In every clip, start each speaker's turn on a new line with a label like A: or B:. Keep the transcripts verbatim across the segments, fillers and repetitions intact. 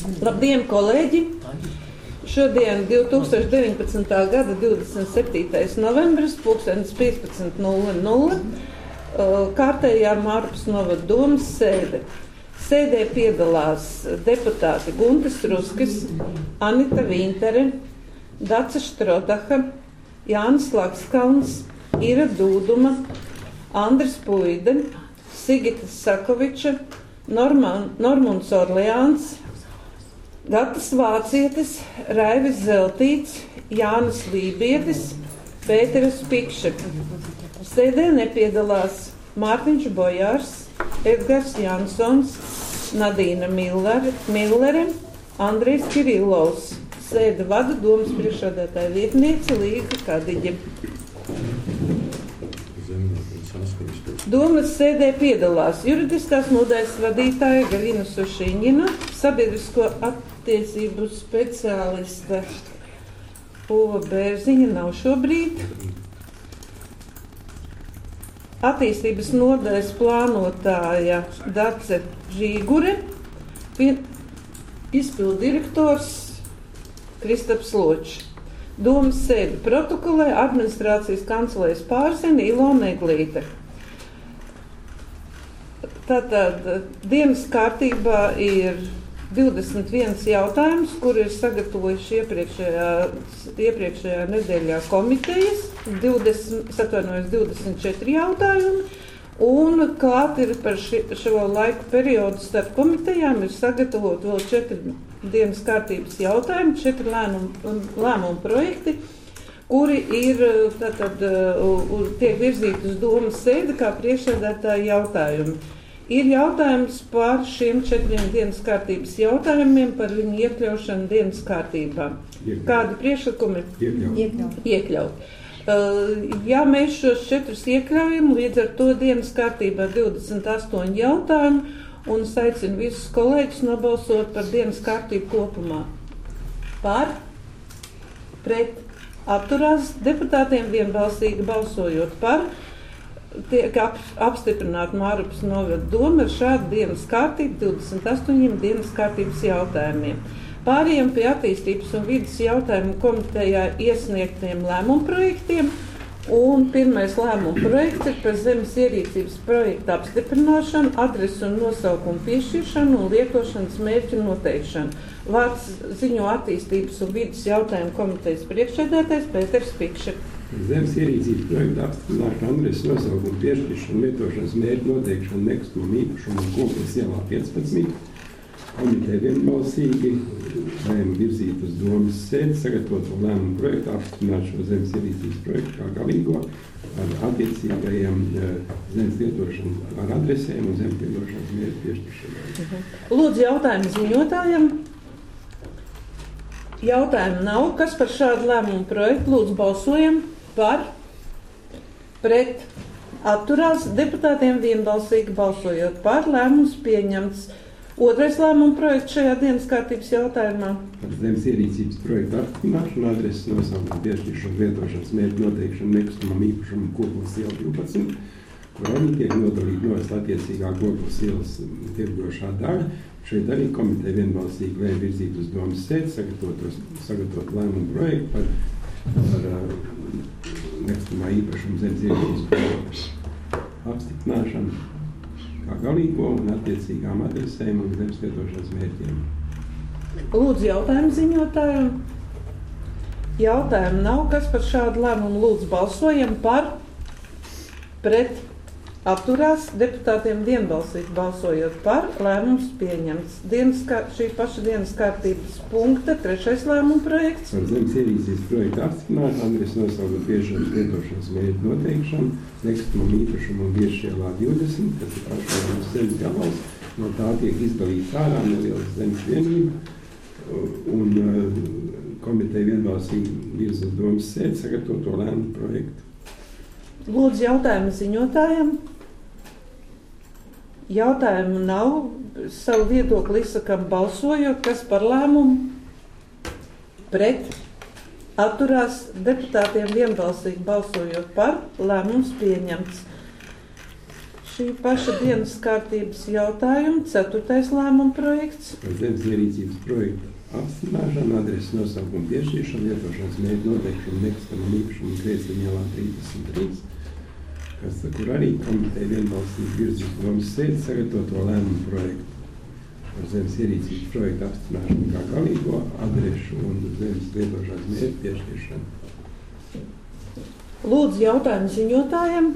A: Labdien, kolēģi! Šodien divtūkstoš deviņpadsmitā gada divdesmit septītais novembris, pulkstenis piecpadsmit nulle nulle, kārtējā Mārupas novada domas sēde. Sēdē piedalās deputāti Guntis Ruskis, Anita Vintere, Dace Štrodaha, Jānis Lakskalns, Ira Dūduma, Andris Puide, Sigita Sakoviča, Norman, Normunds Orleāns, Gatas Vācietis, Raivis Zeltīts, Jānis Lībietis, Pēteris Pikše. Sēdē nepiedalās Mārtiņš Bojārs, Edgars Jansons, Nadīna Millere, Millere, Andrejs Kirillovs. Sēde vada domas priekšsēdētāja vietniece Līga Kadiģe. Domas sēdē piedalās juridiskās nodaļas vadītāja Galina Sušiņina, sabiedrisko attiecību speciāliste Uva Bērziņa nav šobrīd, attīstības nodaļas plānotāja Dace Žīgure, izpildu direktors Kristaps Ločs. Domas sēdi protokolē administrācijas kancelējas pārzina Ilona Eglīte. Tātad dienas kārtībā ir divdesmit viens jautājums, kur ir sagatavojuši iepriekšējā, iepriekšējā nedēļā komitejas, divdesmit, atvainojos, divdesmit četri jautājumi, un klāt ir par ši, šo laiku periodu starp komitejām ir sagatavot vēl četri dienas kārtības jautājumi, četri lēmumu, lēmumu projekti, kuri ir, tātad, tiek virzīti uz domas sēdi kā priekšsēdētāja jautājumi. Ir jautājums par šiem četriem dienas kārtības jautājumiem, par viņu iekļaušanu dienas kārtībā. Iekļaut. Kādi priekšlikumi? Iekļaut. Iekļaut. Uh, ja mēs šos četrus iekļaujam, līdz ar to dienas kārtībā divdesmit astoņi jautājumi, un es aicinu visus kolēģus nobalsot par dienas kārtību kopumā. Par, pret, atturās deputātiem vienbalsīgi balsojot par, tiek ap, apstiprināta Mārupas novada doma ar šādu dienas kārtību divdesmit astoņiem dienas kārtības jautājumiem. Pārējiem pie attīstības un vidas jautājumu komitejā iesniegtiem lēmumu projektiem, un pirmais lēmumu projekts ir par zemes ierīcības projektu apstiprināšanu, adresu un nosaukumu piešķiršanu un lietošanas mērķu noteikšanu. Vārds ziņo attīstības un vidas jautājumu komitejas priekšsēdētājs Pēteris Pikše.
B: Zemes ierīcības projekta apstiprināšana, adreses nosaukumu piešķiršanu, lietošanas mērķu noteikšanu, nekustamā īpašuma un Kokles ielā piecpadsmit. Komiteja vienbalsīgi lēma virzīt uz domas sēdi, sagatavot lēmumu projektu, apstiprināt šo zemes ierīcības projektu kā galīgo ar attiecīgajiem zemes lietošanu ar adresēm un zemes lietošanas mērķu piešķiršanu.
A: Lūdzu jautājumu ziņotājiem. Jautājumu nav. Kas par šādu lēmumu projektu? Lūdzu balsojam par, pret, atturās. Deputātiem vienbalsīgi balsojot par, lēmums pieņemts. Otrais lēmumu projekts šajā dienas kārtības jautājumā.
B: Par zemes ierīcības projektu apstiprināšanu, adreses nosaukumu piešķiršanu, lietošanas mērķu noteikšanu, nekustamam īpašumam Kokles iela divpadsmit, kur arī tiek nodalīta novesta attiecīgā Kokles ielas tirgošā daļa. Šeit arī komiteja vienbalsīgi lēma virzīt uz domas sēdi, sagatavot, sagatavot lēmumu projektu par, par uh, nekustamā īpašuma zemes ierīcības projektu apstiprināšanu kā galīgo un attiecīgām adresēm un zemes lietošanas mērķiem.
A: Lūdzu jautājumu ziņotājiem. Jautājumu nav. Kas par šādu lēmumu? Lūdzu balsojam par, pret, atturās. Deputātiem vienbalsīgi balsojot par, lēmums pieņemts. Dienas, šī paša dienas kārtības punkta, trešais lēmuma projekts.
B: Par zemes ierīcības projektu apstiprināšanu, adreses nosaukumu piešķiršanas lietošanas mērķu noteikšanu, nekustamam īpašumam un Viešielā divdesmit, kas ir pašvaldības zemes gabals, no tā tiek izdalīts ārā nelielas zemes vienība, un uh, komiteja vienbalsīgi virza uz domas sēdi, sagatavot to lēmumu projektu.
A: Lūdzu jautājumu ziņotājiem. Jautājumu nav. Savu viedokli izsakam balsojot. Kas par lēmumu? Pret. Atturās. Deputātiem vienbalsīgi balsojot par. Lēmums pieņemts. Šī paša dienas kārtības jautājuma, ceturtais lēmuma projekts.
B: Par zemes ierīcības projektu apstiprināšanu, adreses nosaukumu piešķiršanu, lietošanas mērķu noteikšanu nekustamam īpašumam Krieciņu ielā trīsdesmit trīs, kas, kur arī komiteja vienbalsīgi virzīs domas sēdi sagatavoto lēmumu projektu par zemes ierīcības projektu apstiprināšanu kā galīgo adrešu un zemes lietošanas mērķu piešķiršanu.
A: Lūdzu jautājumu ziņotājiem.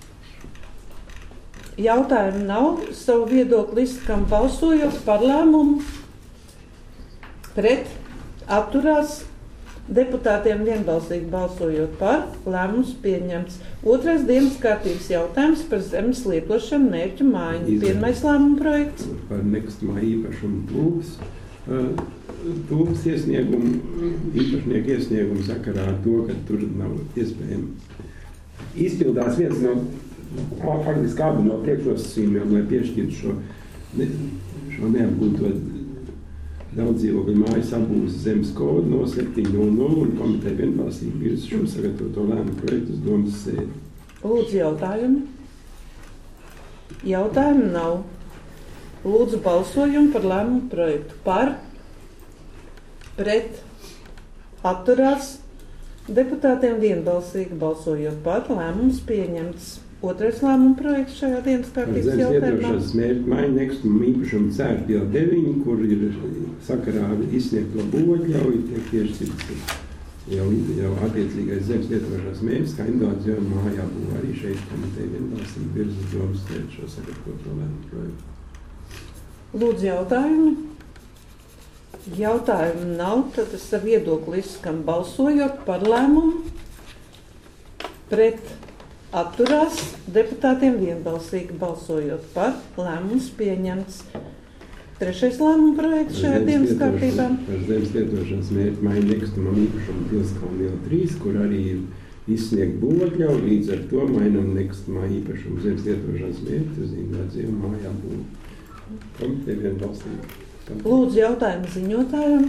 A: Jautājumu nav, savu viedokli izsakām balsojot par lēmumu, pret, atturās, deputātiem vienbalsīgi balsojot par, lēmums pieņemts. Otrais dienas kārtības jautājums par zemes lietošanu mērķu maiņu. Pirmais lēmuma projekts.
B: Par nekustamā īpašuma tūves, tūves iesniegumu, īpašnieku iesniegumu sakarā ar to, ka tur nav iespējams. Izpildās viens no faktiski kādu no priekšnosacījumiem, lai piešķirtu šo, ne, šo neapgūto daudzdzīvokļu mājas apbūves zemes kodu no septiņi nulle nulle un komiteja vienbalsīgi virza šo sagatavoto lēmumu projektu uz domas sēdi.
A: Lūdzu jautājumi. Jautājumu nav. Lūdzu balsojumu par lēmumu projektu. Par, pret, atturās, deputātiem vienbalsīgi balsojot par, lēmums pieņemts. Otrais lēmuma projekts šajā dienas kārtības jautājumā.
B: Zemes lietošanas mērķu maiņu nekustamam īpašumu Cērta iela deviņi, kur ir sakarā ar izsniegto būvatļauju, tiek piešķirts jau, jau attiecīgais zemes lietošanas mērķis, kā individuāli mājā būvē. Arī šeit komiteja vienbalsīgi virza domas sēdi šo sagatavoto lēmumu projektu.
A: Lūdzu jautājumi. Jautājumu nav, tad es ar viedokli izskam balsojot par lēmumu, pret, atturās, deputātiem vienbalsīgi balsojot par, lēmums pieņemts. Trešais lēmuma projekts šajā dienas kārtībā.
B: Par zemes lietošanas mērķu maiņu nekustamam īpašumam Pilskalna iela trīs, kur arī ir izsniegt būvatļauju, līdz ar to mainām nekustamā īpašuma zemes lietošanas mērķi uz individuālu mājā būvu. Komiteja vienbalsīgi.
A: Lūdzu jautājumu ziņotājiem.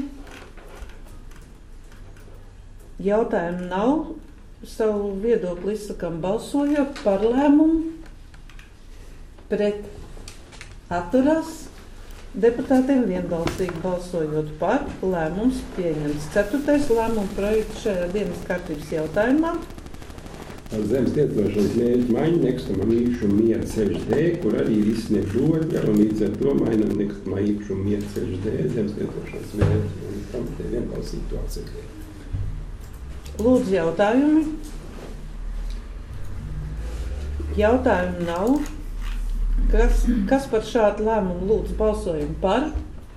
A: Jautājumu nav. Savu viedokli izsakām balsojot par lēmumu, pret, atturās, deputātiem vienbalsīgi balsojot par, lēmums pieņemts. Ceturtais lēmuma projekts šajā dienas kārtības jautājumā.
B: Par zemes lietošanas mērķu maiņu nekustamam īpašumu Miera ceļš D, kur arī ir izsniegt būvatļauju, un līdz ar to mainām nekustamā īpašumu Miera ceļš D, zemes lietošanas mērķu, un komiteja vienbalsīgi to akceptē.
A: Lūdzu jautājumi. Jautājumu nav. Kas, kas par šādu lēmumu lūdzu balsojumu par?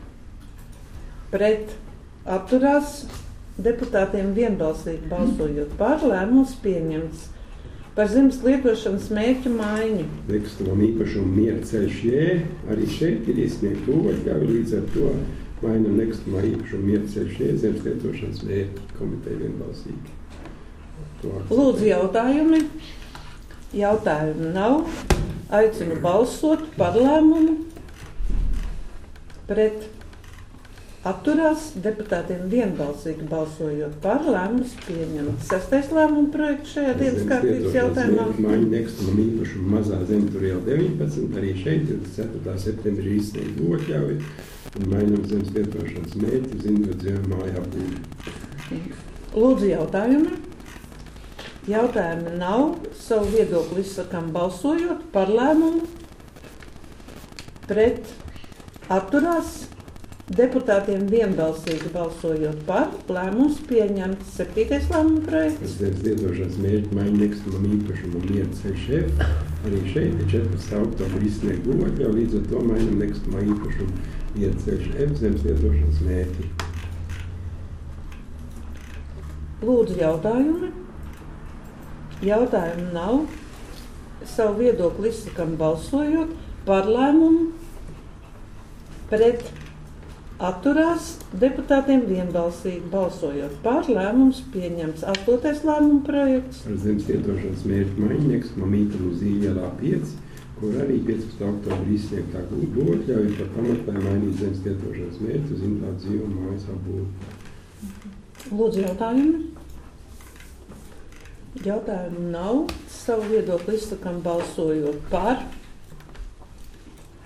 A: Pret, atturās, deputātiem vienbalsīgi balsojot par, lēmums pieņemts. Par zemes lietošanas mērķu maiņu.
B: Nekustamam īpašumu Miera ceļš J, arī šeit ir izsniegt būvatļauju, līdz ar to mainām nekustamā īpašuma Miera ceļš J, zemes lietošanas mērķi, komiteja vienbalsīgi.
A: Lūdzu jautājumi. Jautājumu nav. Aicinu balsot par lēmumu, pret, atturās, deputātiem vienbalsīgi balsojot par, lēmums pieņemts. Sestais lēmuma projekts šajā dienas kārtības jautājumā.
B: Maiņu nekustamam īpašumu Mazā Zemtura iela deviņpadsmit, arī šeit divdesmit ceturtā septembrī izsniegt būvatļauju un mainām zemes lietošanas mērķi uz individuālu māju apbūvi.
A: Lūdzu jautājumi. Jautājumu nav. Savu viedokli izsakām balsojot par lēmumu, pret, atturās, deputātiem vienbalsīgi balsojot par, lēmums pieņemts. Septītais lēmuma projekts.
B: Zemes lietošanas mērķu maiņu nekustamam īpašumam Miera ceļš F, arī šeit ir četrpadsmitā oktobra izsniegt būvatļauju, līdz ar to mainām nekustamā īpašumu Miera ceļš F zemes lietošanas mērķi.
A: Lūdzu jautājumi. Jautājumu nav. Savu viedokli izsakām balsojot par lēmumu, pret, atturās, deputātiem vienbalsīgi balsojot par, lēmums pieņemts. Astotais lēmuma projekts.
B: Par zemes lietošanas mērķu maiņu nekustamam īpašumam Zīļa ielā pieci, kur arī piecpadsmitā oktobra izsniegtā būvatļauja par pamatu, lai mainītu zemes lietošanas mērķi uz individuālu dzīvumu mājas apbūvi.
A: Lūdzu jautājumi. Jautājumu nav. Savu viedokli izsakām balsojot par,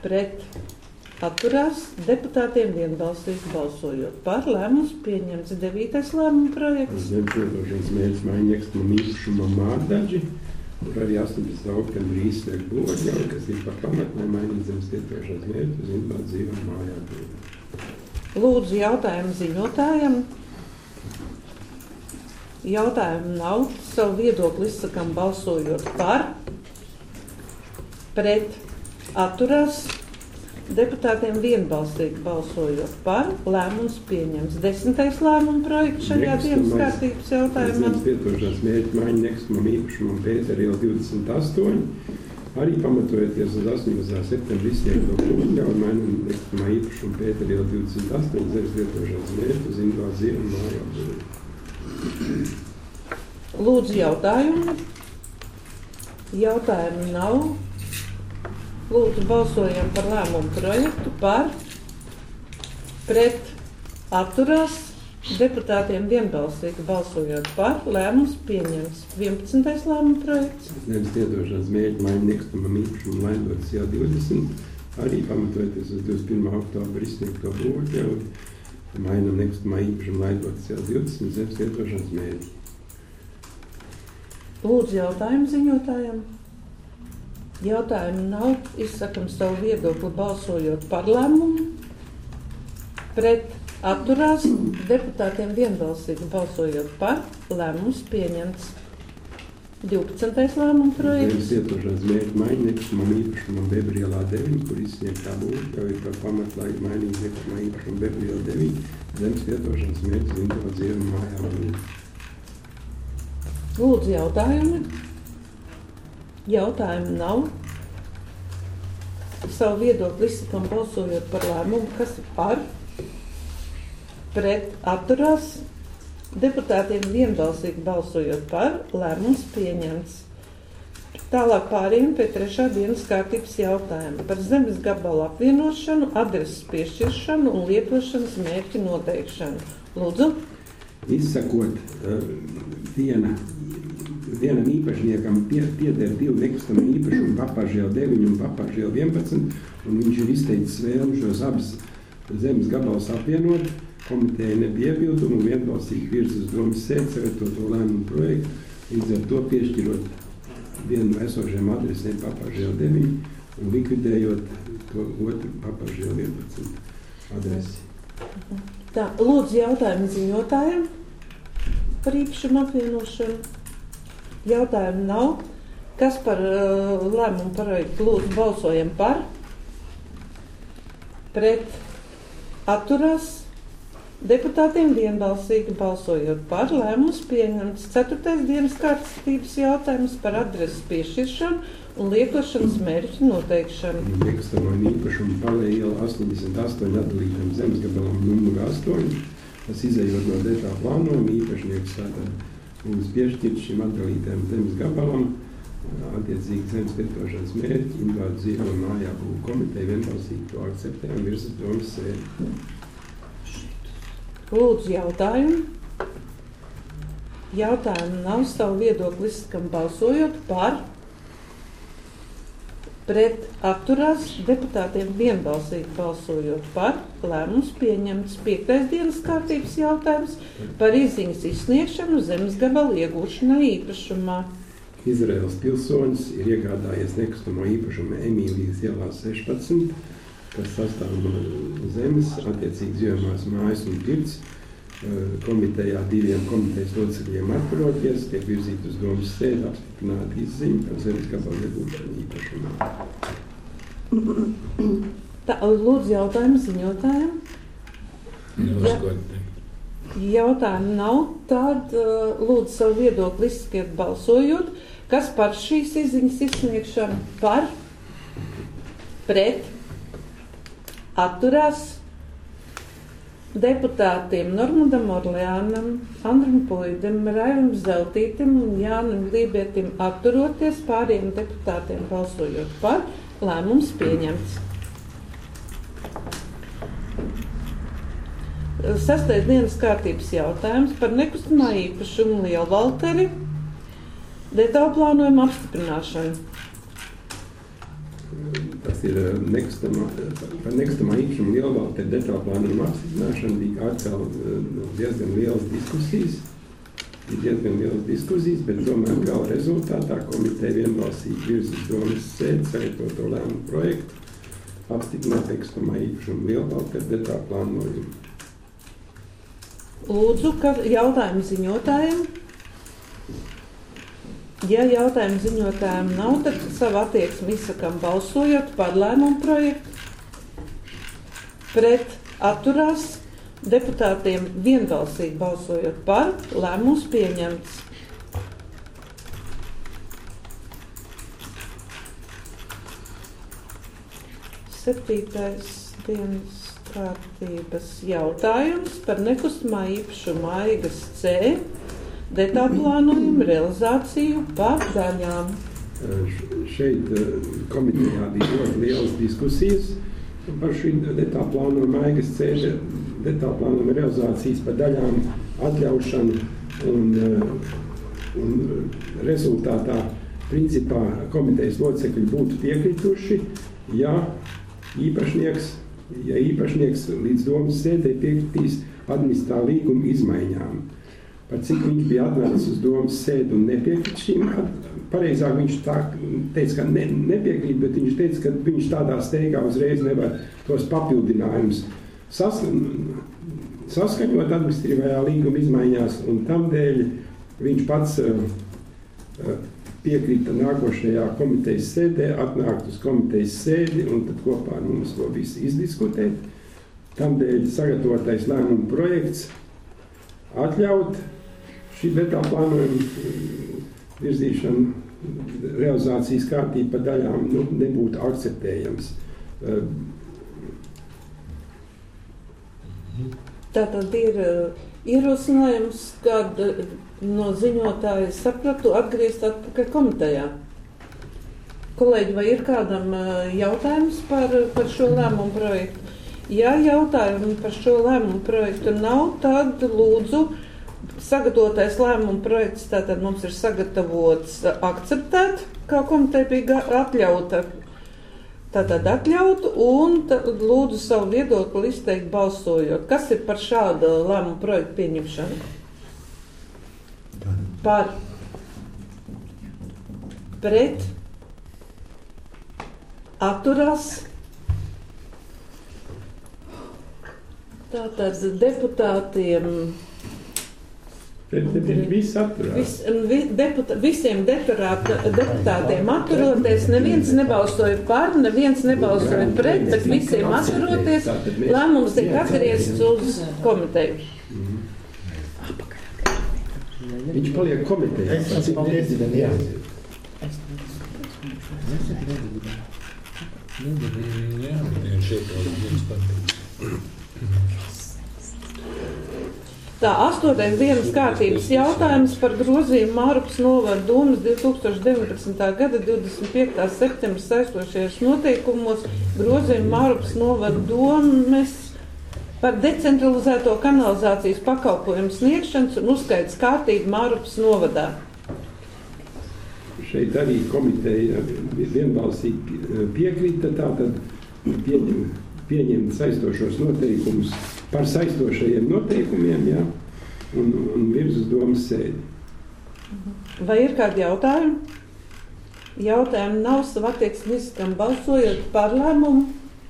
A: pret atturās deputātiem vienbalsīgi balsojot par. Lēmums pieņemts. Devītais lēmuma projekts.
B: Zemes lietošanas mērķis maiņu nekustamam īpašumam Mārdaži, kur arī astoņpadsmit oktobrī izsniegt būvatļauju, kas ir par pamatu, lai mainītu zemes lietošanas mērķi uz individuālu dzīvi un mājām.
A: Lūdzu jautājumu ziņotājam. Jautājumu nav. Savu viedokli izsakam balsojot par. Pret atturās. Deputātiem vienbalsīgi balsojot par. Lēmums pieņems. Desmitais lēmuma projekts šajā dienas kārtības jautājumā.
B: Zemes lietošanas mērķi maiņu nekustamam īpašumam Pētera iela divdesmit astoņi. Arī pamatojoties uz astoņpadsmitā septembrī izsniegto būvatļauju, mainām nekustamā īpašuma Pētera iela divdesmit astoņi zemes lietošanas mērķi uz individuālu dzīvi un mājām.
A: Lūdzu jautājumu. Jautājumu nav. Lūdzu balsojam par lēmumu projektu par. Pret atturās. Deputātiem vienbalsīgi balsojot par. Lēmums pieņems. vienpadsmitais lēmuma projekts.
B: Zemes lietošanas mērķi maiņu nekustamam īpašumam Laindotas iela divdesmit. Arī pamatojoties uz divdesmit pirmā oktobra izsniegto būvatļauju, mainām nekustamā īpašuma Laindotas iela divdesmit zemes lietošanas mērķi.
A: Lūdzu jautājumu ziņotājam. Jautājumu nav. Izsakam savu viedokli balsojot par lēmumu. Pret atturās. Deputātiem vienbalsīgi balsojot par. Lēmums pieņemts. divpadsmitais lēmuma projekts.
B: Zemes lietošanas mērķi maiņu nekustamam īpašumam Bebrielā deviņi, kur izsniegtā būvatļauja par pamatu, lai mainītu nekustamā īpašumu Bebrielā deviņi zemes lietošanas mērķi uz individuālu dzīvi un mājām.
A: Lūdzu jautājumi. Jautājumu nav. Savu viedokli izsakam balsojot par lēmumu, kas ir par. Pret atturās. Deputātiem vienbalsīgi balsojot par. Lēmums pieņemts. Tālāk pārējiem pie trešā dienas kārtības jautājuma par zemes gabalu apvienošanu, adreses piešķiršanu un lietošanas mērķu noteikšanu. Lūdzu.
B: Izsakot uh, viena Vienam īpašniekam pie, pieder divi nekustami īpašumi, Papāžēla deviņi un Papāžēla vienpadsmit, un viņš ir izteicis vēlmi šos abas zemes gabalus apvienot. Komiteja nebija iebildumu un vienbalsīgi virza uz domas sēdi sagatavoto lēmumu projektu, līdz ar to piešķirot vienu no esošajām adresēm Papāžēla deviņi un likvidējot to otru Papāžēla vienpadsmit adresi.
A: Tā, lūdzu jautājumu ziņotājiem par īpašumu apvienošanu. Jautājumu nav. Kas par uh, lēmumu projektu lūdzu balsojam par? Pret atturās. Deputātiem vienbalsīgi balsojot par. Lēmums pieņemts. Ceturtais dienas kārtības jautājums par adreses piešķiršanu un lietošanas mērķu noteikšanu.
B: Nekustamam īpašumu Palē iela astoņdesmit astoņi atdalītam zemes gabalam numuru astoņi, kas izejot no dētā plānojuma īpašnieks tātad mums piešķirt šim atdalītajam zemes gabalam attiecīgi zemes lietošanas mērķi, individuālu dzīvi un mājābūvu komiteja vienbalsīgi to akceptē un virs domas sēdi.
A: Lūdzu jautājumu. Jautājumu nav. Savu viedokli izsakam balsojot par. Pret atturās. Deputātiem vienbalsīgi balsojot par. Lēmums pieņemts. Piektais dienas kārtības jautājums par izziņas izsniegšanu zemes gabalu iegūšanai īpašumā.
B: Izraēlas pilsonis ir iegādājies nekustamo īpašumu Emīlijas ielā sešpadsmit, kas sastāv no zemes, attiecīgi dzīvojamās mājas un pirts. Komitejā diviem komitejas locekļiem atturoties, tiek virzīt uz domas sēdi apstiprināt izziņu par zemes gabalu iegūšanu īpašumā.
A: Tā, lūdzu jautājumu ziņotājiem. Ja, jautājumu nav, tad lūdzu savu viedokli izsakiet balsojot. Kas par šīs izziņas izsniegšanu? Par? Pret? Atturās? Deputātiem Normandam Orleānam, Andram Puidam, Raivim Zeltītim un Jānim Lībietim atturoties, pāriem deputātiem balsojot par. Lēmums pieņemts. Sastais dienas kārtības jautājums par nekustamā īpašumu Lielvalteri detālu plānojumu apstiprināšanu.
B: tas ir nekustamā, par nekustamā īpašuma lielvalde detālu plānojumu apstiprināšanu bija atkal diezgan lielas diskusijas. Ir diezgan lielas diskusijas, bet tomēr gala rezultātā komiteja vienbalsīgi virz uz domas sēdi sagatavoto lēmumu projektu apstiprināt nekustamā īpašuma lielvalde detālu plānojumu.
A: Lūdzu, ka jautājumu ziņotājiem. Ja jautājumu ziņotājiem nav, tad savu attieksmi izsakām balsojot par lēmumu projektu. Pret atturās deputātiem vienbalsīgi balsojot par, lēmums pieņemts. Septītais dienas kārtības jautājums par nekustamā īpašuma Aigas C detālu plānojumu realizāciju par daļām.
B: Šeit komitejā bija ļoti lielas diskusijas par šī detālu plānojuma Aigas C detālu plānojuma realizācijas par daļām atļaušanu un, un rezultātā principā komitejas locekļi būtu piekrituši, ja īpašnieks, ja īpašnieks līdz domas sēdē piekritīs administrā līguma izmaiņām. Par cik viņš bija atnācis uz domas sēdi un nepiekrīt šīm, pareizāk viņš tā teica, ka ne, nepiekrīt, bet viņš teica, ka viņš tādā steigā uzreiz nevar tos papildinājumus sas, saskaņot administratīvajā līguma izmaiņās, un tamdēļ viņš pats uh, piekrita nākošajā komitejas sēdē, atnākt uz komitejas sēdi un tad kopā ar mums to visu izdiskutēt. Tamdēļ sagatavotais lēmuma projekts atļaut šī detālu plānojuma virzīšanu realizācijas kārtību pa daļām nu, nebūtu akceptējams.
A: Tātad ir ierosinājums, kad no ziņotāja sapratu atgriezt atpakaļ komitejā. Kolēģi, vai ir kādam jautājums par, par šo lēmumu projektu? Ja jautājumu par šo lēmumu projektu nav, tad lūdzu sagatavotais lēmumu projekts tātad mums ir sagatavots akceptēt, kā komiteja bija atļauta. Tātad atļaut un tad lūdzu savu viedokli izteikt balsojot. Kas ir par šādu lēmumu projektu pieņemšanu? Par. Pret. Atturās. Tātad deputātiem.
B: Viņš viss atturās.
A: Vis, vi, deputā, visiem deputāta, deputātiem atturoties, neviens nebalsoja par, neviens nebalsoja pret, bet visiem atturoties, lēmums tika atgriezts uz komiteju.
B: Viņš paliek komitejā.
C: Es paldies, jā.
A: Tā, astotais dienas kārtības jautājums par grozījumu Mārupas novada domas divi tūkstoši deviņpadsmitā gada divdesmit piektā septembra saistošajos noteikumos grozījumu Mārupas novada domas par decentralizēto kanalizācijas pakalpojumu sniegšanas un uzskaitas kārtību Mārupas novadā.
B: Šeit arī komiteja vienbalsīgi piekrita, tātad pieņem, pieņemt saistošos noteikumus par saistošajiem noteikumiem, jā, un, un virz uz domas sēdi.
A: Vai ir kādi jautājumi? Jautājumi nav, savu attieksmi izskam balsojot par lēmumu.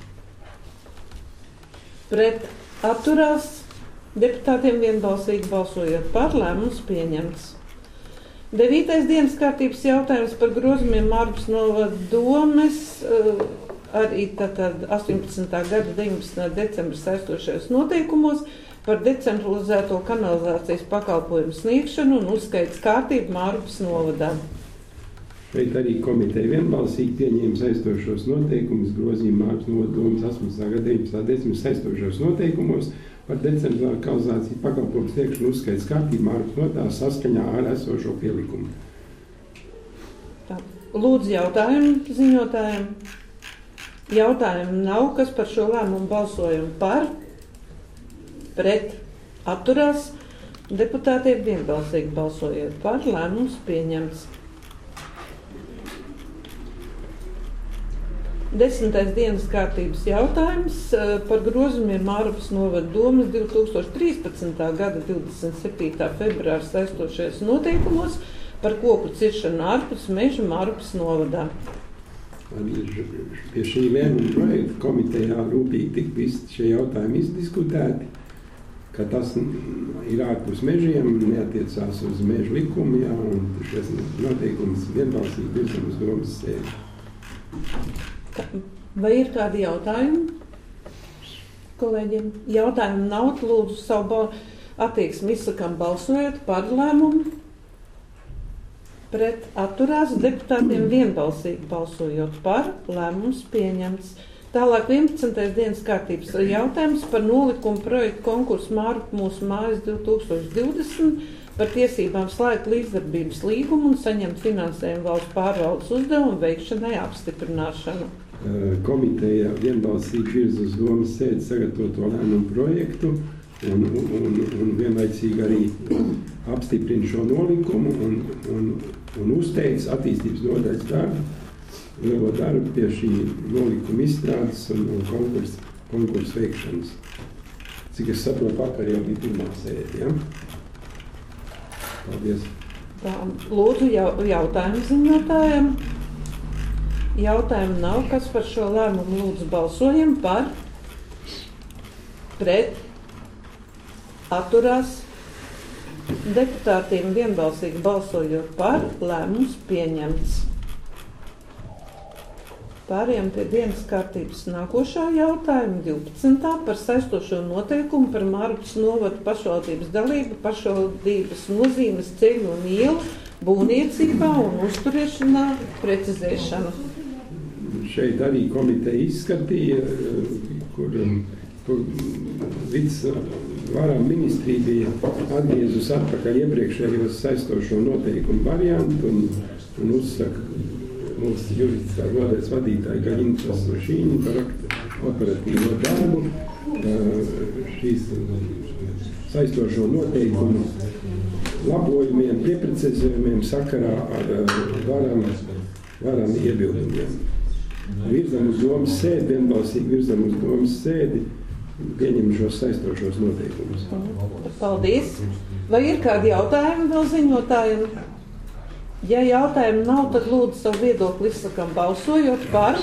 A: Pret atturās deputātiem vienbalsīgi balsojot par, lēmums pieņemts. Devītais dienas kārtības jautājums par grozījumiem Mārupas novada domes, arī tātad astoņpadsmitā gada deviņpadsmitā decembra saistošajos noteikumos par decentralizēto kanalizācijas pakalpojumu sniegšanu un uzskaitas kārtību Mārupas novadā.
B: Šeit arī komiteja vienbalsīgi pieņēma saistošos noteikumus grozījumu Mārupas novada domas astoņpadsmitā gada deviņpadsmitā decembra saistošajos noteikumos par decentralizēto kanalizācijas pakalpojumu sniegšanu uzskaitas kārtību Mārupas novadā saskaņā ar esošo pielikumu.
A: Tā. Lūdzu jautājumu ziņotājiem. Jautājumu nav, kas par šo lēmumu balsojumu par, pret, atturās, deputātiem vienbalsīgi balsojot par, lēmums pieņemts. Desmitais dienas kārtības jautājums par grozījumiem Mārupas novada domas divi tūkstoši trīspadsmitā gada divdesmit septītā februāra saistošajos noteikumos par koku ciršanu ārpus meža Mārupas novadā.
B: Pie šī lēmuma projekta komitejā rūpīgi tika visi šie jautājumi izdiskutēti, ka tas ir ārpus mežiem, neatiecās uz meža likumu, jā, un šis noteikums vienbalsīgi virzam uz domas sēdi.
A: Vai ir kādi jautājumi kolēģiem? Jautājumi nav, lūdzu savu attieksmi izsakām balsojot par lēmumu. Pret atturās deputātiem vienbalsīgi balsojot par, lēmums pieņemts. Tālāk vienpadsmitais dienas kārtības jautājums par nolikumu projektu konkursu Mārupa mūsu mājas divi tūkstoši divdesmit par tiesībām slēgt līdzdarbības līgumu un saņemt finansējumu valsts pārvaldes uzdevumu veikšanai apstiprināšanu.
B: Komiteja vienbalsīgi virza uz domas sēdi sagatavoto lēmumu projektu un, un, un vienlaicīgi arī apstiprina šo nolikumu un, un, un uzteic attīstības nodaļas darbu, lielo darbu pie šī nolikuma izstrādes un, un konkursu, konkursu veikšanas. Cik es saprotu, vakar jau bija pirmā sēde, ja? Paldies.
A: Tā, lūdzu jau, jautājumu ziņotājiem. Jautājumu nav, kas par šo lēmumu lūdzu balsojam par, pret, atturās, deputātiem vienbalsīgi balsojot par, lēmums pieņemts. Pārējām pie dienas kārtības nākošā jautājuma divpadsmitā par saistošo noteikumu par Mārupas novada pašvaldības dalību pašvaldības nozīmes ceļu un ielu būvniecībā un uzturēšanā precizēšanu.
B: Šeit arī komiteja izskatīja, kur, kur vids varam ministrija bija atgriezus atpakaļ iepriekšējos saistošo noteikumu variantu un, un uzsaka mūsu juridiskā nodaļas vadītāja Gaļina Sošīņa par operatīvo darbu, šīs saistošo noteikumu labojumiem, pieprecizējumiem sakarā ar varam, varam iebildumiem. Virzam uz domas sēdi, vienbalsīgi virzam uz domas sēdi, pieņem šos saistošos noteikumus.
A: Paldies! Vai ir kādi jautājumi vēl ziņotājiem? Ja jautājumu nav, tad lūdzu savu viedokli izsakam balsojot par,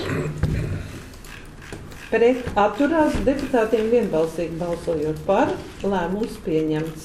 A: pret atturās, deputātiem vienbalsīgi balsojot par, lēmums pieņemts.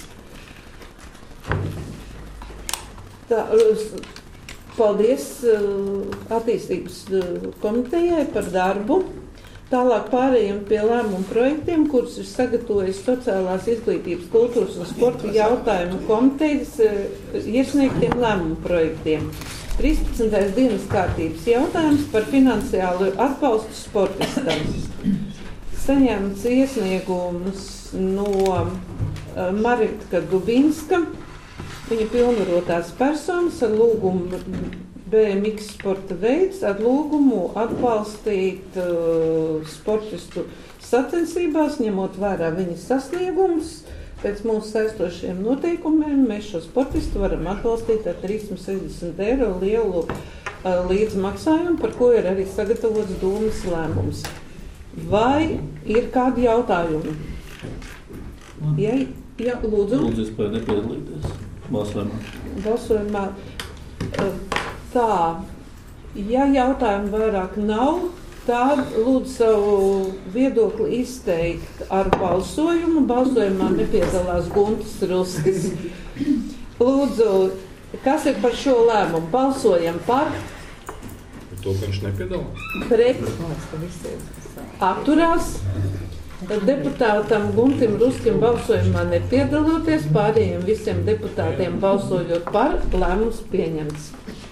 A: Tā, paldies attīstības komitejai par darbu. Tālāk pārējiem pie lēmumu projektiem, kurus ir sagatavojis Sociālās izglītības, kultūras un sporta jautājumu komitejas iesniegtiem lēmumu projektiem. trīspadsmitais dienas kārtības jautājums par finansiālu atbalstu sportistam. Saņemts iesniegums no Marika Dubinska, viņa pilnvarotās personas ar lūgumu B M X sporta veids ar lūgumu atbalstīt uh, sportistu sacensībās, ņemot vērā viņas sasniegumus. Pēc mūsu saistošiem noteikumiem mēs šo sportistu varam atbalstīt ar trīssimt sešdesmit eiro lielu uh, līdzmaksājumu, par ko ir arī sagatavots domas lēmums. Vai ir kādi jautājumi? Ja, ja, lūdzu.
C: Lūdzu, es spēju nepiedalīties balsojumā.
A: Balsojumā. Uh, Tā, ja jautājumu vairāk nav, tad lūdzu savu viedokli izteikt ar balsojumu. Balsojumā nepiedalās Guntis Ruskis. Lūdzu, kas ir par šo lēmumu? Balsojam par.
D: Par to, ka viņš nepiedalās?
A: Pret. Atturās. Deputātam Guntim Ruskim balsojumā nepiedaloties, pārējiem visiem deputātiem balsojot par, lēmums pieņemts.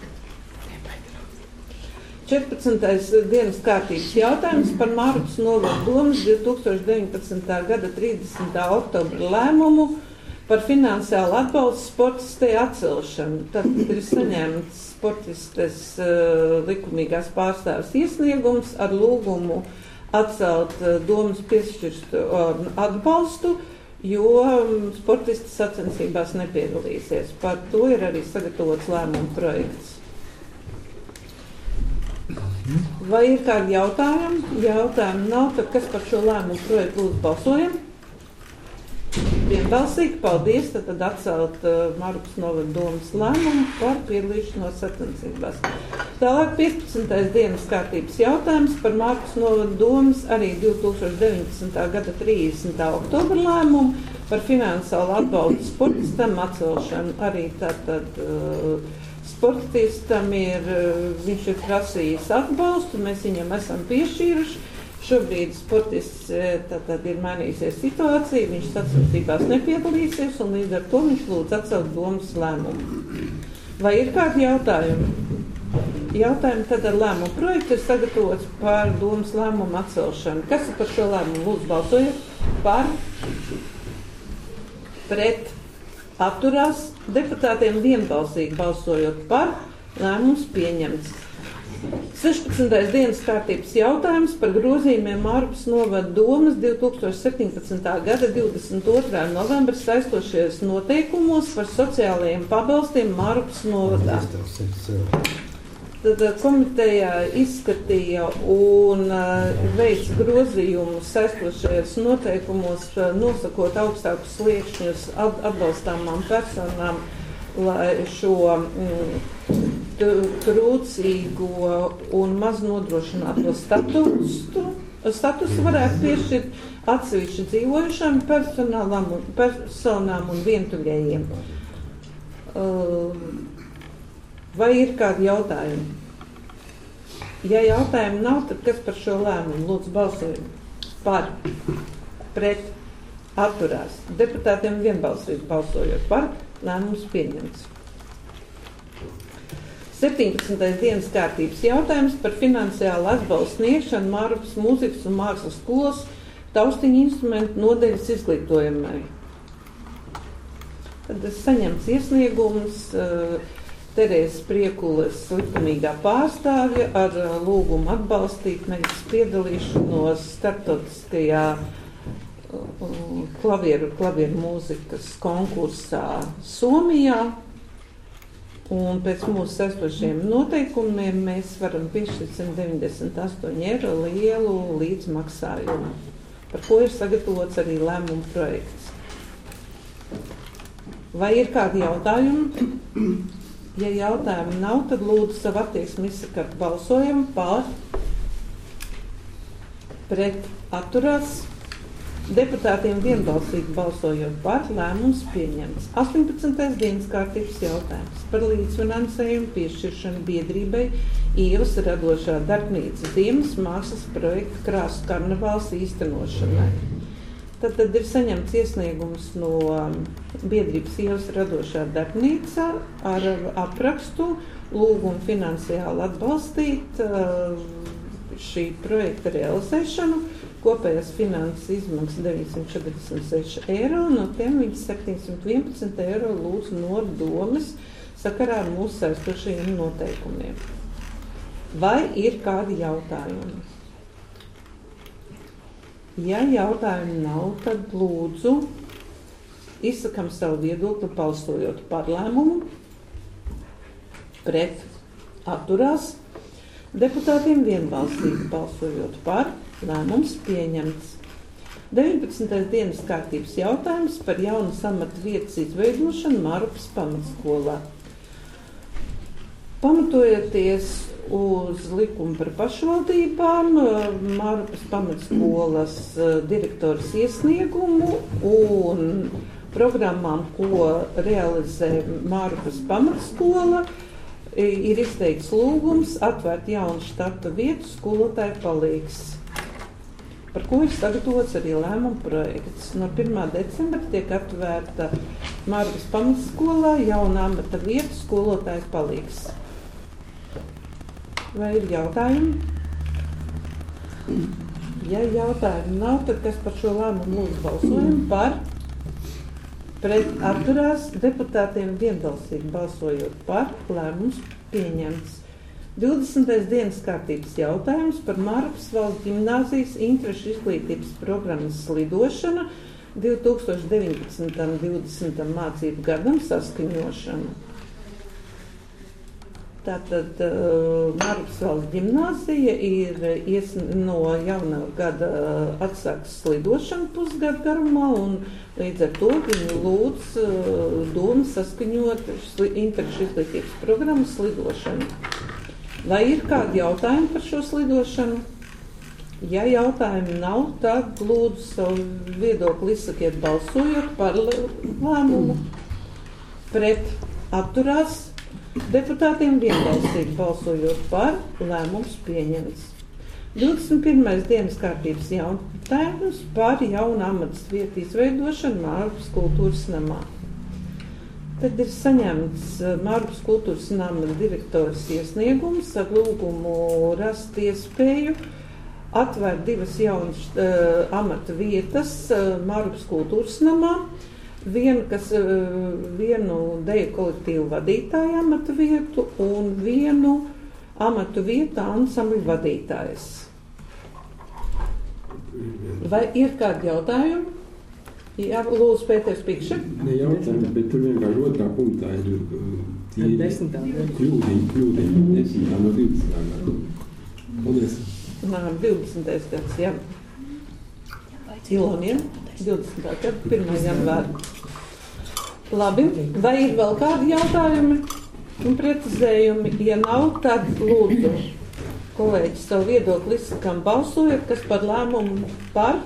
A: četrpadsmitais dienas kārtības jautājums par Mārupas novada domas divi tūkstoši deviņpadsmitā gada trīsdesmitā oktobra lēmumu par finansiālu atbalstu sportistei atcelšanu. Tad ir saņemts sportistes uh, likumīgās pārstāves iesniegums ar lūgumu atcelt uh, domas piešķirstu uh, atbalstu, jo um, sportistes sacensībās nepiedalīsies. Par to ir arī sagatavots lēmumu projekts.
D: Mm.
A: Vai ir kādi jautājumi? Jautājumi nav, tad kas par šo lēmumu projektu lūdzu balsojam? Vienbalsīgi, paldies, tad, tad atcelt uh, Markas novada domas lēmumu par piedalīšanos sacensībās. Tālāk piecpadsmitais dienas kārtības jautājums par Markas novada domas arī divi tūkstoši deviņdesmitā gada trīsdesmitā oktobra lēmumu par finansiālu atbalstu sportistam atcelšanu. Arī tātad uh, sportistam ir, uh, viņš ir prasījis atbalstu, mēs viņam esam piešķīruši. Šobrīd sportists tātad ir mainījusies situācija, viņš sacensībās nepiedalīsies un līdz ar to viņš lūdz atcelt domas lēmumu. Vai ir kādi jautājumi? Jautājumi tad ar lēmumu projektu ir sagatavots par domas lēmumu atcelšanu. Kas ir par šo lēmumu? Lūdzu balsojiet par, pret, atturās, deputātiem vienbalsīgi balsojot par, lēmums pieņemts. sešpadsmitais dienas kārtības jautājums par grozījumiem Markas novada domas divi tūkstoši septiņpadsmitā gada divdesmit otrā novembra saistošajos noteikumos par sociālajiem pabalstiem Markas novadā. Tad komitejā izskatīja un uh, veica grozījumus saistošajos noteikumos, uh, nosakot augstākus sliekšņus atbalstāmām personām, lai šo mm, trūcīgo un maz nodrošināto statusu, statusu varētu piešķirt atsevišķi dzīvojušām personām un vientuļējiem. Vai ir kādi jautājumi? Ja jautājumi nav, tad kas par šo lēmumu? Lūdzu, balsojam par, pret, atturās. Deputātiem vienbalsīgi balsojot par, lēmums pieņemts. septiņpadsmitais dienas kārtības jautājums par finansiālu atbalstu sniegšanu Markas mūzikas un mākslas skolas taustiņu instrumentu nodaļas izglītojumai. Tad saņemts iesniegums uh, Terēzes Priekules likumīgā pārstāvja ar uh, lūgumu atbalstīt meitas piedalīšanos starptautiskajā uh, klavieru, klavieru mūzikas konkursā Somijā. Un pēc mūsu saistošiem noteikumiem mēs varam piešķirt simt deviņdesmit astoņu eiro lielu līdzmaksājumu, par ko ir sagatavots arī lēmuma projekts. Vai ir kādi jautājumi? Ja jautājumi nav, tad lūdzu savu attieksmi izsakāt balsojam par, pret, atturās. Deputātiem vienbalsīgi balsojot par, lēmums pieņemts. astoņpadsmitais dienas kārtības jautājums par līdzfinansējumu piešķiršanu biedrībai Ievas radošā darbnīca ziemas mākslas projekta Krāsu karnevāls īstenošanai. Tad, tad ir saņemts iesniegums no biedrības Ievas radošā darbnīca ar aprakstu lūgumu finansiāli atbalstīt uh, šī projekta realizēšanu. Kopējās finanses izmaksas deviņsimt četrdesmit seši eiro, no tiem viņi septiņsimt vienpadsmit eiro lūdz no domas sakarā ar mūsu saistošajiem noteikumiem. Vai ir kādi jautājumi? Ja jautājumi nav, tad lūdzu izsakam savu viedokli balsojot par lēmumu, pret, atturās, deputātiem vienbalsīgi balsojot par, lēmums pieņemts. deviņpadsmitais dienas kārtības jautājums par jaunas amata vietas izveidošanu Markas pamatskolā. Pamatojoties uz likumu par pašvaldībām, Markas pamatskolas direktors iesniegumu un programmām, ko realizē Markas pamatskola, ir izteikts lūgums atvērt jaunu štata vietu skolotāju palīgs, par ko ir sagatavots arī lēmuma projekts. No pirmā decembra tiek atvērta Markas pamatskolā jauna amata vieta skolotāju palīgs. Vai ir jautājumi? Ja jautājumi nav, tad kas par šo lēmumu lūdzu balsojam par, pret, atturās, deputātiem vienbalsīgi balsojot par, lēmums pieņemts. divdesmitais dienas kārtības jautājums par Markas valsts ģimnāzijas interešu izglītības programmas slidošanu divi tūkstoši deviņpadsmitam divdesmitam mācību gadam saskaņošanu. Tātad uh, Margas valsts ģimnāzija ir ies, no jaunā gada atsāks slidošanu pusgadu garumā, un līdz ar to viņi lūdz uh, domu saskaņot interešu izglītības programmu slidošanu. Vai ir kādi jautājumi par šo slidošanu? Ja jautājumi nav, tad lūdzu savu viedokli izsakiet balsojot par lēmumu. Pret atturās deputātiem vienbalsīgi balsojot par, lēmums pieņemts. divdesmit pirmais dienas kārtības jautājums par jaunu amatas vietu izveidošanu Margas kultūras namā. Tad ir saņemts Margas kultūras nama direktoras iesniegums ar lūgumu rast iespēju atvērt divas jaunas uh, amata vietas uh, Margas kultūras namā. Vienu, kas, vienu deju kolektīvu vadītāju amatu vietu un vienu amatu vietu ansambļu vadītājs. Vai ir kādi jautājumi? Jā, lūdzu, Pēters Pikša.
B: Ne jautājumi, bet tur vienkārši otrā punktā ir kļūdiņi, kļūdiņi, desmitā no divdesmitā gada. Paldies.
A: Nā, divdesmitais gads, jā. Iloniem. divdesmitā gada, pirmā janvāra. Labi, vai ir vēl kādi jautājumi un precizējumi? Ja nav, tad lūdzu, kolēģi, savu viedokli izsakām balsojot, kas par lēmumu par,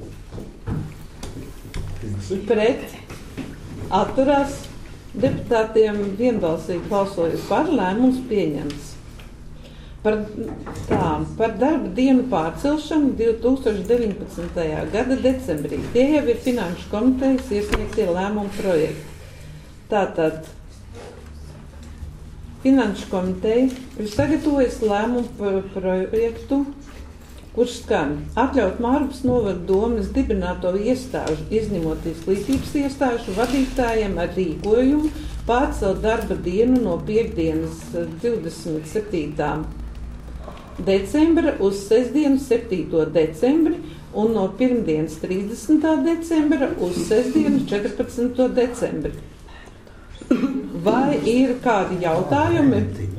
A: pret, atturās, deputātiem vienbalsīgi balsojot par, lēmums pieņemts. Par, tā, par darba dienu pārcelšanu divi tūkstoši deviņpadsmitajā gada decembrī. Tie jau ir Finanšu komitejas iesniegtie lēmumu projekti. Tātad Finanšu komiteja ir sagatavojusi lēmumu projektu, kurš skan atļaut Margas novada domes dibināto iestāžu, izņemot izglītības iestāžu vadītājiem ar rīkojumu pārcelt darba dienu no piekdienas divdesmit septītā decembra uz sestdienu septīto decembri un no pirmdienas trīsdesmitā decembra uz sestdienu četrpadsmito decembri. Vai ir kādi jautājumi?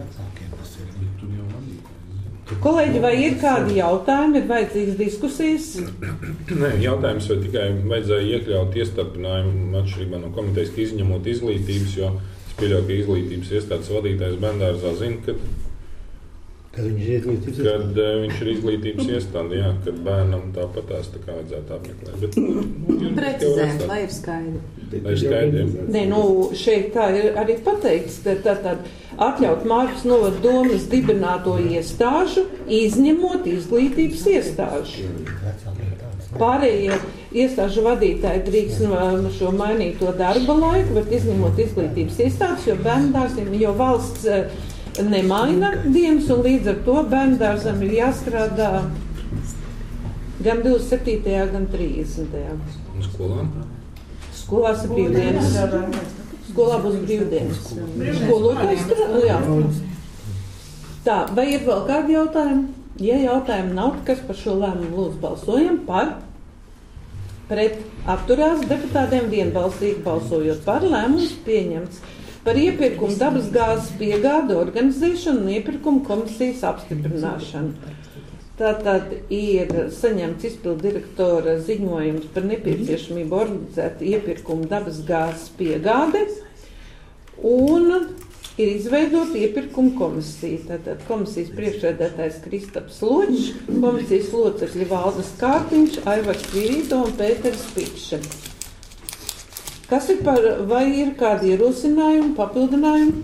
A: Kolēģi, vai ir kādi jautājumi? Ir vajadzīgas diskusijas?
D: Nē, jautājums vai tikai vajadzēja iekļaut iestarpinājumu atšķirībā no komitejas, ka izņemot izglītības, jo es pieļauju, ka izglītības iestādes vadītājs bērndārzā zina, ka
E: Kad viņš ir izglītības
D: iestāde? Kad uh, viņš ir izglītības iestāde, jā, kad bērnam tāpatās tā kā vajadzētu apmeklēt. Bet, nu,
F: precizēt, lai ir skaidri.
D: Lai ir skaidri.
A: Nē, nu, šeit tā ir arī pateikts, ka tātad atļaut Margas novada domes dibināto iestāžu, izņemot izglītības iestāžu. Pārējie iestāžu vadītāji drīkst šo mainīto darba laiku, bet izņemot izglītības iestādes, jo bērndārziem, jo valsts nemaina dienas, un līdz ar to bērndārzam ir jāstrādā gan divdesmit septītajā, gan trīsdesmitajā.
D: Un skolām?
A: Skolās ir brīvdienas. Skolā būs brīvdienas. Skolotājs strādā, jā. Tā, vai ir vēl kādi jautājumi? Ja jautājumi nav, kas par šo lēmumu lūdzu balsojam par, pret, atturās, deputātiem vienbalsīgi balsojot par, lēmums pieņemts. Par iepirkumu dabasgāzes piegādu organizēšanu un iepirkumu komisijas apstiprināšanu. Tātad ir saņemts izpildu direktora ziņojums par nepieciešamību organizēt iepirkumu dabasgāzes piegāde un ir izveidota iepirkumu komisija. Tātad komisijas priekšsēdētājs Kristaps Ločs, komisijas locekļi Valdes Kārtiņš, Aivars Virīto un Pēters Pikša. Kas ir par, vai ir kādi ierosinājumi, papildinājumi?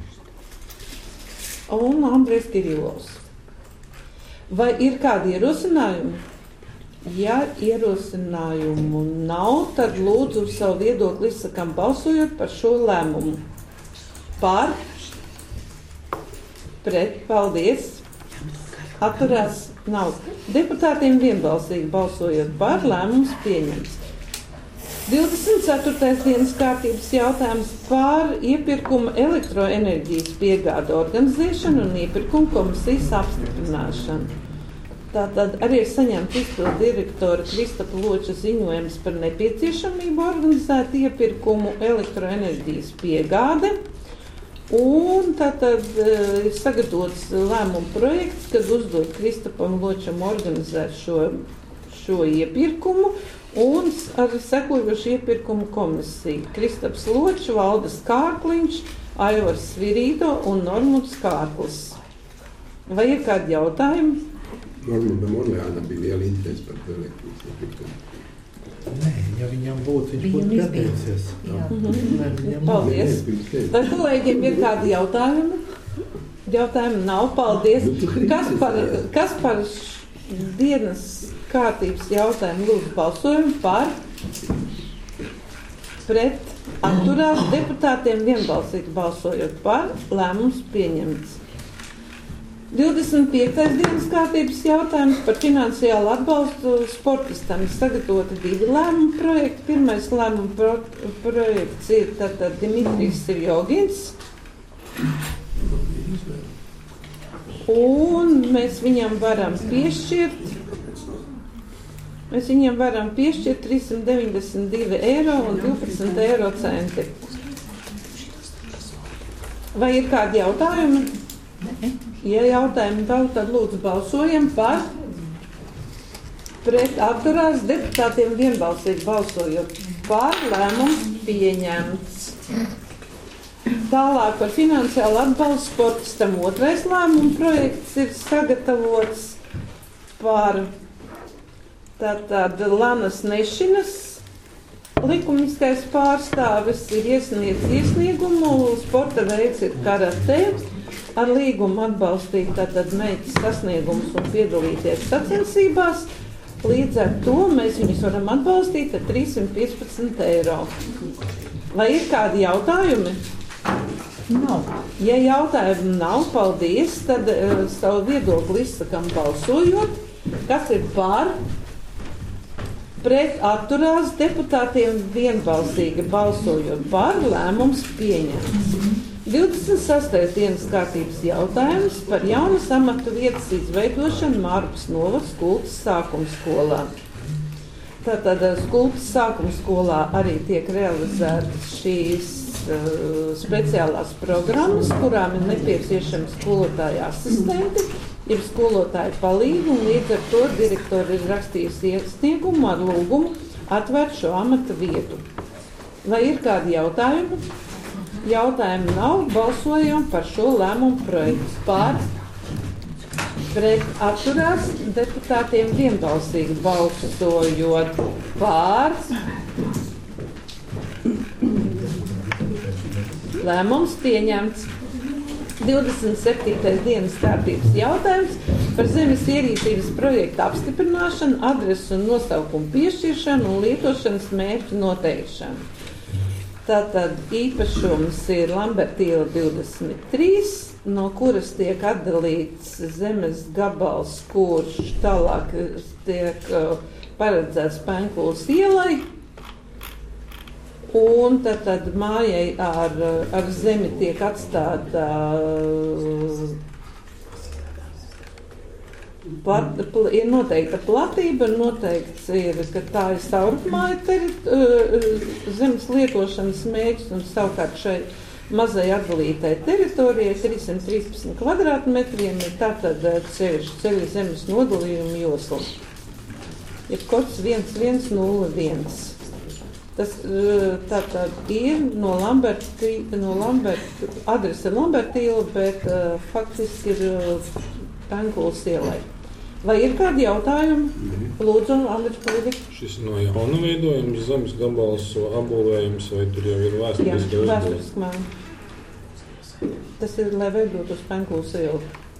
A: Un Andrejs Kirilovs. Vai ir kādi ierosinājumi? Ja ierosinājumu nav, tad lūdzu savu viedokli izsakām balsojot par šo lēmumu. Par? Pret? Paldies. Atturās? Nav. Deputātiem vienbalsīgi balsojot par, lēmums pieņemts. divdesmit ceturtais dienas kārtības jautājums par iepirkumu elektroenerģijas piegādu organizēšanu un iepirkumu komisijas apstiprināšanu. Tātad arī ir saņemts izpildu direktora Kristapa Loča ziņojums par nepieciešamību organizēt iepirkumu elektroenerģijas piegāde Un tātad ir sagatavots lēmuma projekts, kad uzdod Kristapam Ločam organizēt šo, šo iepirkumu un ar sekojošu iepirkumu komisiju. Kristaps Ločs, Valdes Kārkliņš, Aivars Svirīdo un Normunds Kārklis. Vai ir kādi jautājumi?
B: Normundam Orleānam bija liela interese par elektrības iepirkumu.
E: Nē, ja viņam būtu, viņš
F: Viņam
E: būtu
F: izbija.
E: pieteicies.
F: Jā.
E: Nē, viņam nav.
A: Paldies. Vai kolēģiem ir kādi jautājumi? Jautājumi nav. Paldies. Kas par, kas par š- dienas kārtības jautājumu lūdzu balsojumu par? Pret atturās deputātiem vienbalsīgi balsojot par, lēmums pieņemts. divdesmit piektais dienas kārtības jautājums par finansiālu atbalstu sportistam. Sagatavoti divi lēmumu projekti. Pirmais lēmumu pro projekts ir tātad Dimitrijs Sirjogins. Un mēs viņam varam piešķirt, mēs viņam varam piešķirt trīssimt deviņdesmit divi eiro un divpadsmit eiro centi. Vai ir kādi jautājumi? Ja jautājumi nav, tad lūdzu balsojam par. Pret atturās deputātiem vienbalsīgi balsojot par, lēmums pieņemts. Tālāk par finansiālu atbalstu sportistam otrais lēmuma projekts ir sagatavots par tātad Lanas Nešinas likumiskais pārstāvis ir iesniedz iesniegumu, sporta veids ir karatē. Ar līgumu atbalstīt tātad meitas sasniegumus un piedalīties sacensībās. Līdz ar to mēs viņus varam atbalstīt ar trīssimt piecpadsmit eiro. Vai ir kādi jautājumi?
F: Nav.
A: Ja jautājumu nav, paldies, tad uh, savu viedokli izsakam balsojot. Kas ir par? Pret atturās deputātiem vienbalsīgi balsojot par, lēmums pieņemts. divdesmit sastais dienas kārtības jautājums par jaunas amatu vietas izveidošanu Mārpas novads Skultas sākuma skolā. Tātad Skultas sākuma skolā arī tiek realizētas šīs uh, speciālās programmas, kurām ir nepieciešami skolotāji asistenti, ir skolotāji palīgi, un līdz ar to direktori ir rakstījusi iesniegumu ar lūgumu atvērt šo amata vietu. Vai ir kādi jautājumi? Jautājumu nav, balsojam par šo lēmumu projektu. Par, pret atturās deputātiem vienbalsīgi balsojot par. Lēmums pieņemts. divdesmit septītais dienas kārtības jautājums par zemes ierīcības projekta apstiprināšanu, adresu un nosaukumu piešķiršanu un lietošanas mērķu noteikšanu. Tātad īpašums ir Lamberta iela divdesmit trīs, no kuras tiek atdalīts zemes gabals, kurš tālāk tiek uh, paredzēts Penkulas ielai. Un tad, tad mājai ar, ar zemi tiek atstāta uh, Plat, pl, ir noteikta platība, noteikts ir, ka tā ir saurupmāja terit, zemes lietošanas mērķis, un savukārt šai mazai atdalītai teritorijai trīssimt trīspadsmit kvadrātmetriem ir tātad ceļš, ceļa zemes nodalījuma josla. Ir kods viens viens nulle viens. Tas tātad ir no Lamberta, no Lamberta, adrese Lamberta iela, bet uh, faktiski ir uh, Penkulas ielai. Vai ir kādi jautājumi? Lūdzu, Andriņš Palīdis.
D: Šis no jauna veidojums, zemes gabals apbūvējums, vai tur jau ir vēsturiski?
A: Jā, vēsturiski māja. Tas ir, lai veidot uz Penkulas ielu.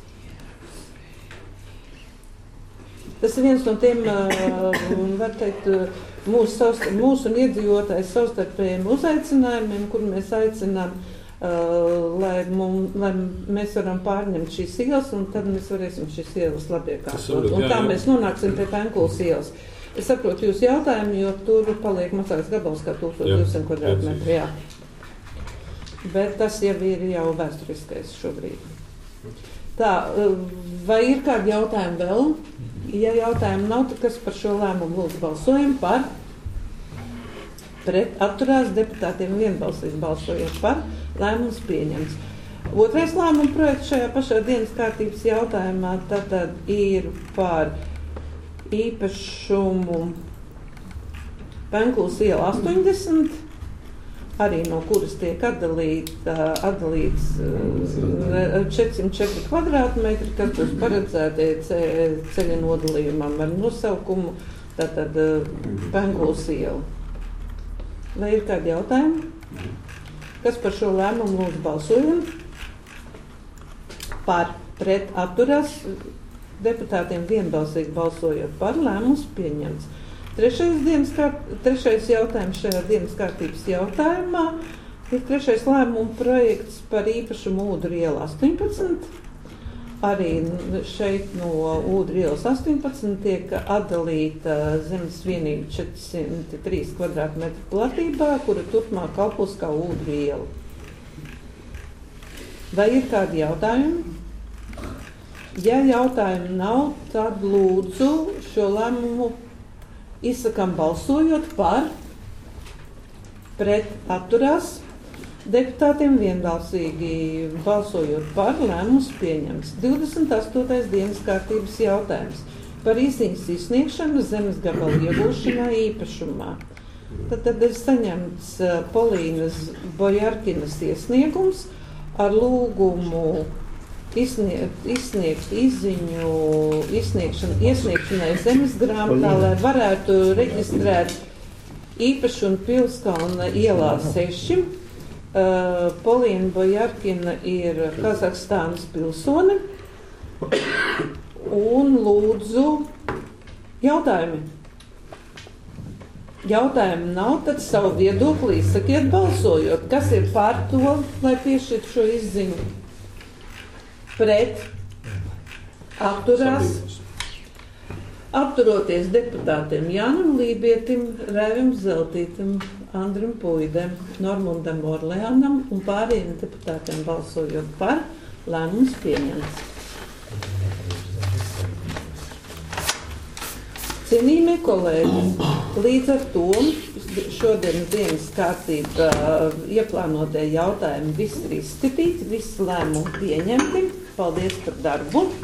A: Tas ir viens no tiem, var teikt, mūsu, mūsu un iedzīvotāju savstarpējiem uzaicinājumiem, kur mēs aicinām, Uh, lai, mum, lai mēs varam pārņemt šīs ielas, un tad mēs varēsim šīs ielas labi iekārtot. Un tā mēs nonāksim pie Penkulas ielas. Es saprotu jūsu jautājumu, jo tur paliek mazāks gabals kā tūkstoš divsimt kvadrātmetri. Jā. Bet tas jau ir jau vēsturiskais šobrīd. Tā, vai ir kādi jautājumi vēl? Ja jautājumi nav, tad kas par šo lēmumu lūdzu balsojam par? Pret atturās deputātiem vienbalsīgi balsojot par. Lēmums pieņemts. Otrais lēmuma projekts šajā pašā dienas kārtības jautājumā tātad ir par īpašumu Penklūs iela astoņdesmit, arī no kuras tiek atdalīta, atdalīts četrsimt četri kvadrātmetri, kas būs paredzēti ceļa nodalījumam ar nosaukumu tātad Penklūs iela. Vai ir kādi jautājumi? Kas par šo lēmumu lūdzu balsojam? Par, pret, atturās, deputātiem vienbalsīgi balsojot par, lēmums pieņemts. Trešais, dienas kārt, trešais jautājums šajā dienas kārtības jautājumā ir trešais lēmuma projekts par īpašumu Ūdru iela astoņpadsmit. Arī šeit no Ūdru ielas astoņpadsmit tiek atdalīta zemes vienība četrsimt trīs kvadrātmetru platībā, kura turpmāk kalpos kā Ūdru iela. Vai ir kādi jautājumi? Ja jautājumi nav, tad lūdzu šo lēmumu izsakām balsojot par, pret, atturās. Deputātiem vienbalsīgi balsojot par, lēmums pieņems. divdesmit astotais dienas kārtības jautājums par izziņas izsniegšanu zemes gabalu iegūšanai īpašumā. Tad, tad ir saņemts Polīnas Bojarkinas iesniegums ar lūgumu izsniegt, izsniegt izziņu izsniegšanu, iesniegšanai zemes grāmatā, lai varētu reģistrēt īpašumu Pilskalna ielā seši. Uh, Polīna Bojarkina ir Kazahstānas pilsone. Un lūdzu jautājumi. Jautājumi nav, tad savu viedokli izsakiet balsojot. Kas ir par to, lai piešķirtu šo izziņu? Pret, atturās, apturoties deputātiem Jānam Lībietim, Raivim Zeltītim, Andrim Puidem, Normundam Orleānam un pārējiem deputātiem balsojot par, lēmums pieņemts. Cienījamie kolēģi, līdz ar to šodienas dienas kārtība ieplānotie jautājumi viss ir izskatīti, viss lēmumi pieņemti. Paldies par darbu!